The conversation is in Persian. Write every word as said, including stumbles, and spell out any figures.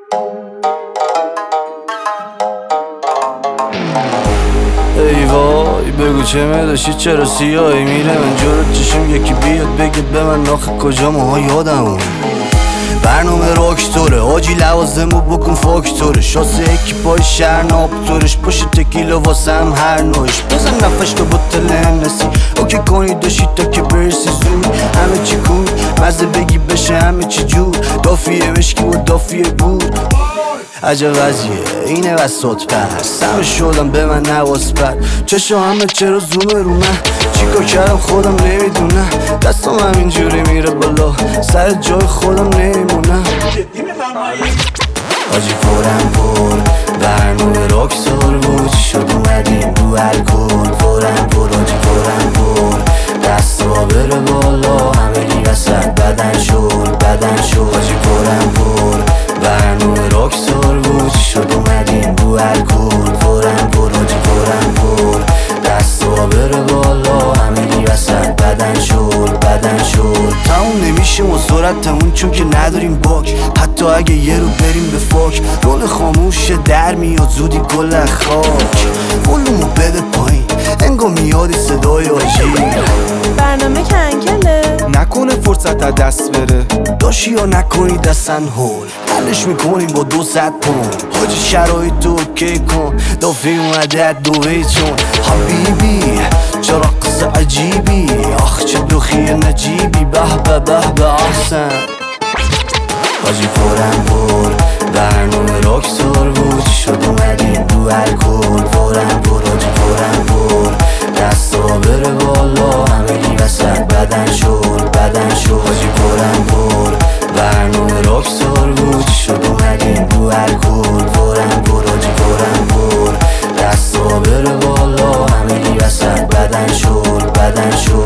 ای وای بگو چه میداشی چرا سیاهی میره من جلوت چشم یکی بیاد بگه به من آخه کجا ماها یادمون برنامه راکتوره آجی لوازمو بکن فاکتوره شاسه اکیپای شهر نابتورش باشه تکیلا واسه هم هر نوش بزن نفش تو بطل هنسی اوکی کنی داشتی تا که برسی زود همه چی کون مزه بگی بشه همه چی جور دافیه مشکی و دافیه بود عجب وضعیه اینه وسط پر سمه شدم به من نواز پر چشم همه چرا زومه رو من چیکار کردم خودم نمیدونم دستم همینجوری میره بالا سر جای خودم نمیمونم آجی پرم پر برنامه راکتور بود چی شد اومدیم رو الکل پرم پر آجی پرم پر دستا بره بالا همگی وسط بدن شد بدن شد آجی پرم پر برنامه راکتور بود چی شد اومدیم رو الکل پرم پر آجی پرم پر دستا بره بالا همگی وسط بدن شد بدن شد تموم نمیشه ما سرعتمون چون که نداریم باک حتی اگه یه رو بریم به فاک رول خاموشه در میاد زودی گل خاک ولومو بده پایین انگا میادی صدای آجی برنامه کنکله نکنه فرصت از دست بره داشی یا نکنی دستن هول حلش میکنیم با دو ست پوند حاجی شرایط تو اوکی کن دافی اومده دوی چون حبیبی چرا قصه عجیبی آخ چه دوخی نجیبی به به به به احسن حاجی پرم پر برنامه راکتور بود چی شد اومدیم رو الکل پرم پر حاجی پرم پر دستا بره بالا همگی وسط بدن شد بدن شد حاجی پرم پر برنامه راکتور بود چی شد اومدیم رو الکل پرم پر حاجی پرم پر دستا بره بالا همگی وسط بدن شد بدن شد